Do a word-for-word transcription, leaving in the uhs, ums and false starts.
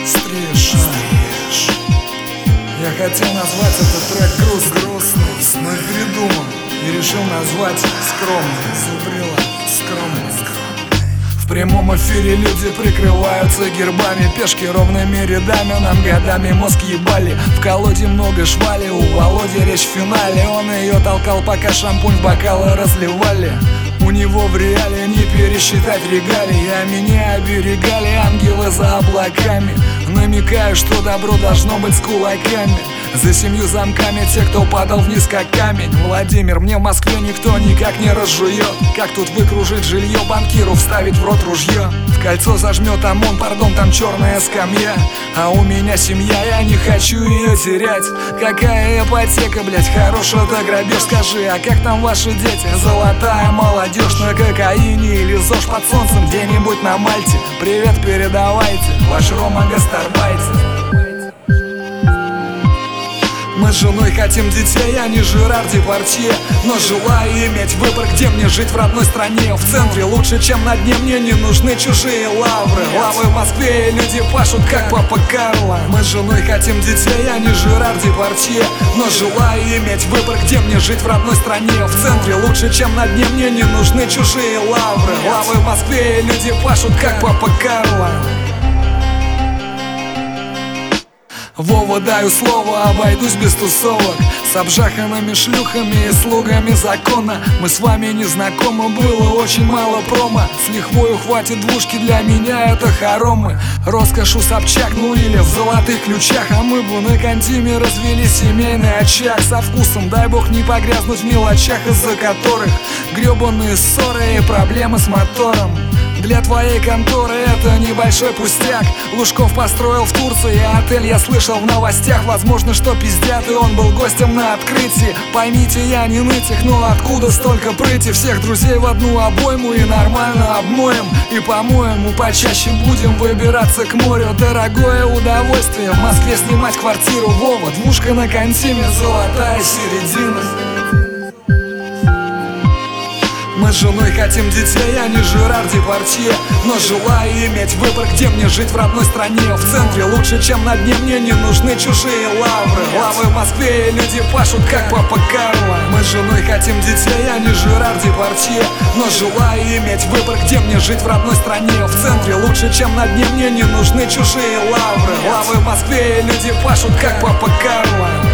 Стриж. Я хотел назвать этот трек грустный, грустный, но передумал и решил назвать скромный. Зубрила, скромный. В прямом эфире люди прикрываются гербами, пешки ровными рядами, нам годами мозг ебали. В колоде много швали, у Володи речь в финале. Он ее толкал, пока шампунь в бокалы разливали. У него в реале не пересчитать регалии, а меня оберегали ангелы за облаками. Намекаю, что добро должно быть с кулаками. За семью замками те, кто падал вниз как камень. Владимир, мне в Москве никто никак не разжует. Как тут выкружить жилье, банкиру вставить в рот ружье? В кольцо зажмет ОМОН, пардон, там черная скамья. А у меня семья, я не хочу ее терять. Какая ипотека, блять, хорошая-то грабеж. Скажи, а как там ваши дети? Золотая молодежь на кокаине или ЗОЖ под солнцем где-нибудь на Мальте? Привет передавайте, ваш Рома гастарбайтер. Мы с женой хотим детей, а не Жерар Депардье. Но желаю иметь выбор, где мне жить в родной стране. В центре лучше, чем на дне, мне не нужны чужие лавры. Лавы в Москве и люди пашут, как папа Карло. Мы с женой хотим детей, а не Жерар Депардье. Но желаю иметь выбор, где мне жить в родной стране. В центре лучше, чем на дне, мне не нужны чужие лавры. Лавы в Москве и люди пашут, как папа Карло. Вова, даю слово, обойдусь без тусовок с обжаханными шлюхами и слугами закона. Мы с вами не знакомы, было очень мало промо. С лихвою хватит двушки, для меня это хоромы. Роскошь у Собчак, ну или в золотых ключах. А мы бы на контиме развели семейный очаг со вкусом, дай бог не погрязнуть в мелочах, из-за которых гребаные ссоры и проблемы с мотором. Для твоей конторы это небольшой пустяк. Лужков построил в Турции отель, я слышал в новостях. Возможно, что пиздят, и он был гостем на открытии. Поймите, я не нытик, но откуда столько прыти? Всех друзей в одну обойму и нормально обмоем. И, по-моему, почаще будем выбираться к морю. Дорогое удовольствие в Москве снимать квартиру. Вова, двушка на контиме, золотая середина. Мы с женой хотим детей, а не Жерар Депардье. Но желаю иметь выбор, где мне жить в родной стране. В центре лучше, чем на дне, мне не нужны чужие лавры. Лавы в Москве и люди пашут, как папа Карло. Мы с женой хотим детей, а не Жерар Депардье. Но желаю иметь выбор, где мне жить в родной стране. В центре лучше, чем на дне, мне не нужны чужие лавры. Лавы в Москве и люди пашут, как папа Карло.